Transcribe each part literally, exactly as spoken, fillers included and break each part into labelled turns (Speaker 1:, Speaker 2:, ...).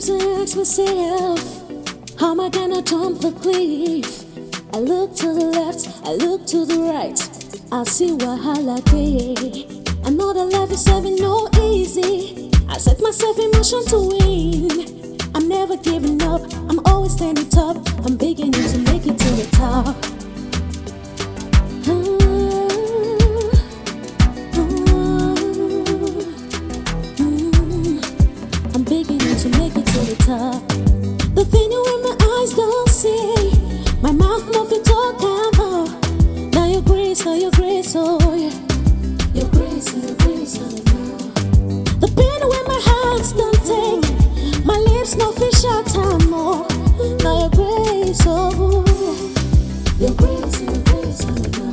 Speaker 1: Sometimes I ask myself, how am I gonna jump the cliff? I look to the left, I look to the right, I see wahala dey. I know that life is having no easy. I set myself in motion to win. I'm never giving up, I'm always standing top. I'm beginning to make it to the top. I'm beginning to make it to the top. The thing when my eyes don't see, my mouth no fit talk about. Now your grace, now your grace, oh yeah. Your grace, your grace, oh no. The pain when my hands don't take, my lips no fit shout out more. Now your grace, oh yeah. Your grace, your grace, oh no.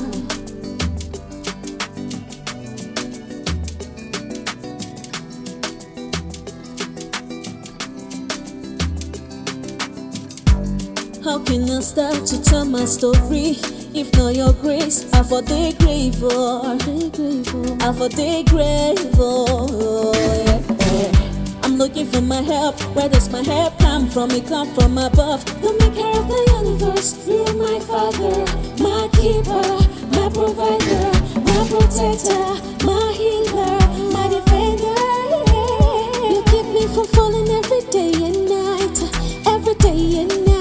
Speaker 1: How can I start to tell my story if not your grace? I for the grave, oh, I for the grave, oh, yeah, yeah. I'm looking for my help. Where does my help come from? It come from above. The maker of the universe, you're my father, my keeper, my provider, my protector, my healer, my defender. You keep me from falling every day and night, every day and night.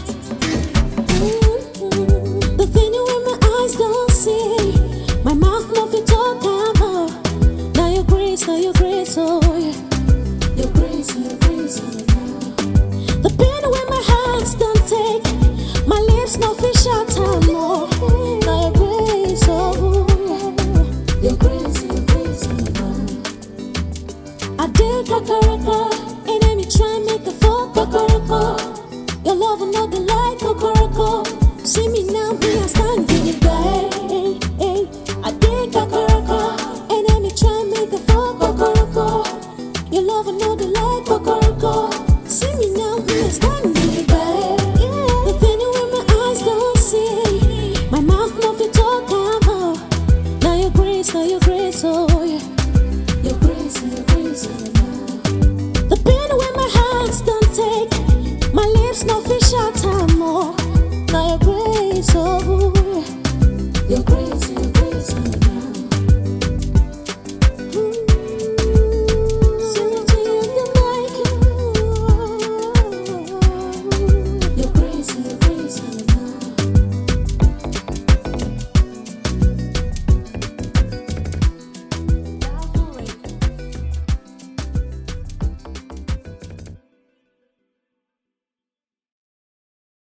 Speaker 1: My mouth no fit talk about. Now your grace, now your grace, oh yeah. Your grace, your grace, oh no. The pain when my hands don't take, my lips no fit shout out more. Now your grace, oh yeah. Your grace, your grace, oh no. I did kakaraka, and then me try make a fall kakaraka. Your love another light kakaraka. See me now, me I stand in it back. I did kakaraka, and then me try make a fall kakaraka. Your love another light kakaraka. See me now, me I stand in it back. The thing when my eyes don't see, my mouth no fit talk about. Now your grace, now your grace, oh yeah. Your grace, your grace, oh no. The pain when my hands don't take, my lips no fit shout out more. Now your grace, oh.